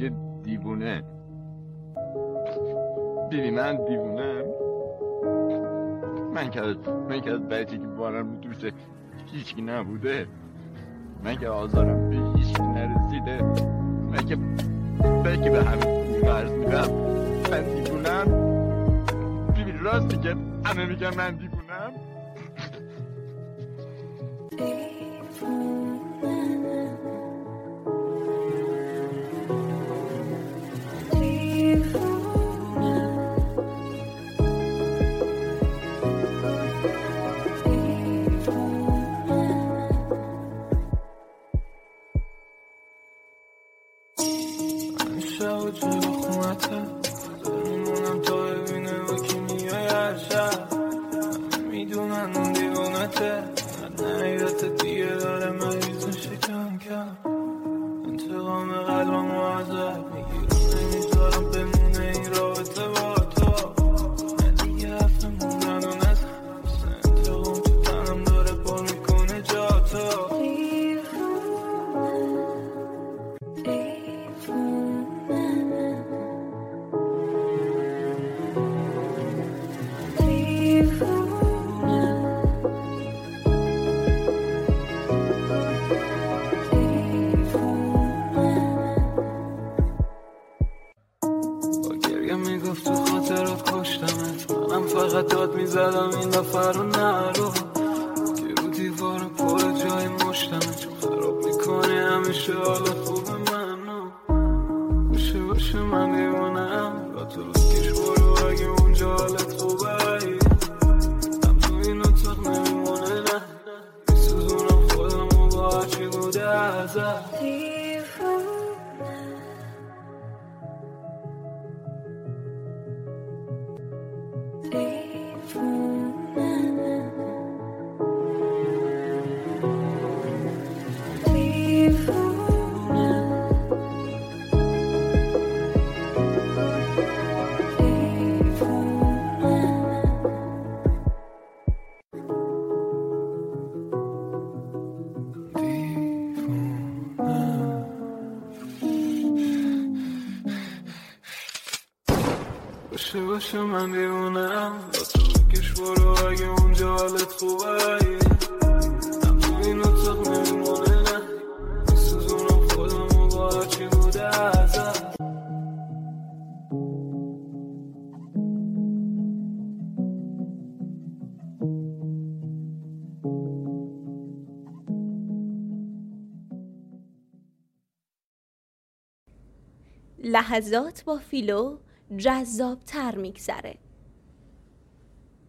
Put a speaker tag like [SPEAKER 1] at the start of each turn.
[SPEAKER 1] میگه دیوونه. بیبی من دیوونم. من که از بچگی بارم رو دوست هیچکی نبوده. من که آزارم به هیچکی نرسیده. من که به همه قرض میدم. من دیوونم. بیبی راست میگه، همه میگن من دیوونم.
[SPEAKER 2] شب جلو خونته میمونم تا ببینه با کی میای هر شب. میدونن اون دیوانته، نهیدت دیگه داره مریض میشه کم کم. انتقام قلبم رو ازت میگیرم، نمیذارم بمونه این رابطه با تو. من دیگه حرف موندن و نزم، انتقام تو تنم داره پر میکنه جا تو. میگفت تو خاطرات کشتمت، منم فقط داد میزدم این دفعه رو نرو. که رو دیوار پر جای مشتمت، چون خراب میکنه همیشه حال خوب منو. باشه من دیوانم، با تو کش برو اگه اونجا حالت خوبه. هم تو این اتاق نمیمونه نه، میسوزونم خودم و با هرچی بوده ازت. باشه من دیوونم، با تو کش برو اگه اونجا حالت خوبه. هم تو این اتاق نمیمونه نه، میسوزونم خودم و با هرچی بوده ازت.
[SPEAKER 3] لحظات با فیلو جذاب‌تر میگذره.